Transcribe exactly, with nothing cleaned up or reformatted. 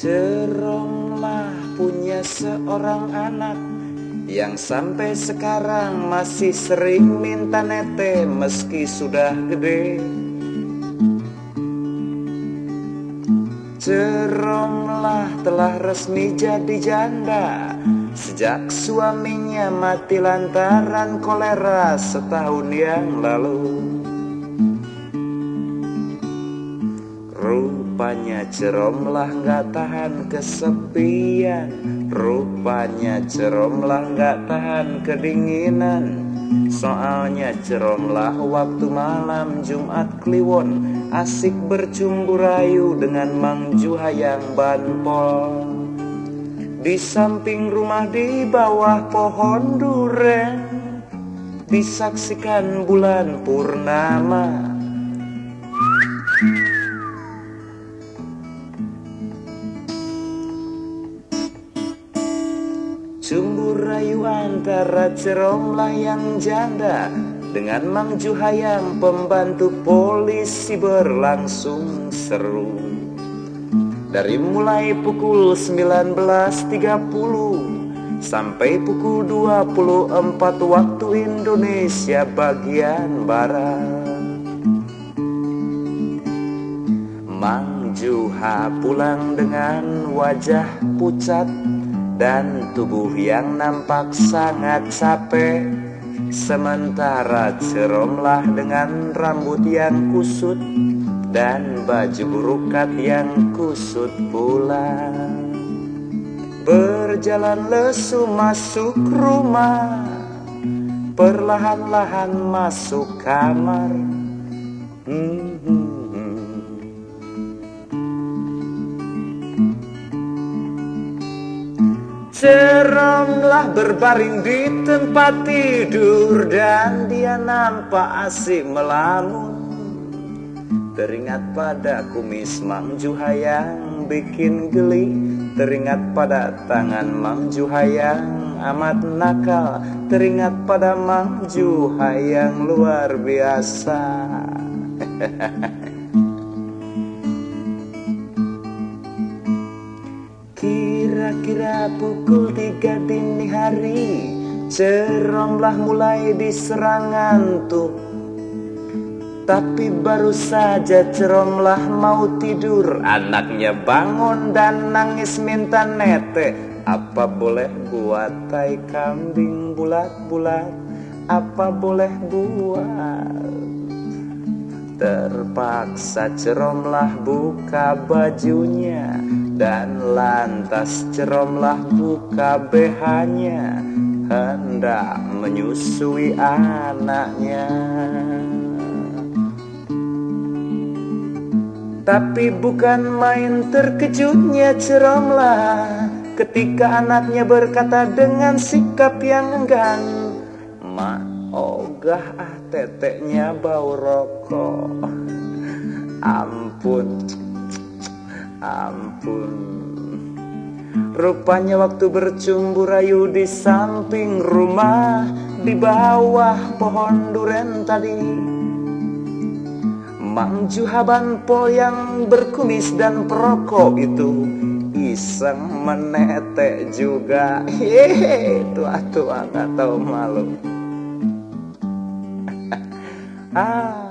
Ceromlah punya seorang anak yang sampai sekarang masih sering minta nete meski sudah gede. Ceromlah telah resmi jadi janda sejak suaminya mati lantaran kolera setahun yang lalu. Rupanya Ceromlah gak tahan kesepian, rupanya Ceromlah gak tahan kedinginan. Soalnya Ceromlah waktu malam Jumat Kliwon asik bercumbu rayu dengan Mang Juhayang Banpol. Di samping rumah di bawah pohon duren disaksikan bulan purnama. Cumbu rayu antara Ceromlah yang janda dengan Mang Juhayang pembantu polisi berlangsung seru. Dari mulai pukul sembilan belas tiga puluh sampai pukul dua puluh empat waktu Indonesia bagian Barat. Mang Juha pulang dengan wajah pucat dan tubuh yang nampak sangat capek, sementara Ceromlah dengan rambut yang kusut dan baju burukat yang kusut pula berjalan lesu masuk rumah, perlahan-lahan masuk kamar. hmm, hmm, hmm. Ceromlah berbaring di tempat tidur dan dia nampak asik melamun. Teringat pada kumis Mang Juhayang bikin geli, teringat pada tangan Mang Juhayang amat nakal, teringat pada Mang Juhayang luar biasa. Kira-kira pukul tiga dini hari Ceromlah mulai diserang ngantuk. Tapi baru saja Ceromlah mau tidur, anaknya bangun dan nangis minta nete. Apa boleh buat tai kambing bulat-bulat? Apa boleh buat? Terpaksa Ceromlah buka bajunya dan lantas Ceromlah buka B H-nya, hendak menyusui anaknya. Tapi bukan main terkejutnya Ceromlah ketika anaknya berkata dengan sikap yang enggan, "Mak, ogah ah teteknya bau rokok." Ampun, ampun. Rupanya waktu bercumbu rayu di samping rumah di bawah pohon duren tadi, Mang Juha Banpol yang berkumis dan perokok itu iseng menetek juga. Hehehe, tua-tua gak tahu malu. Ah.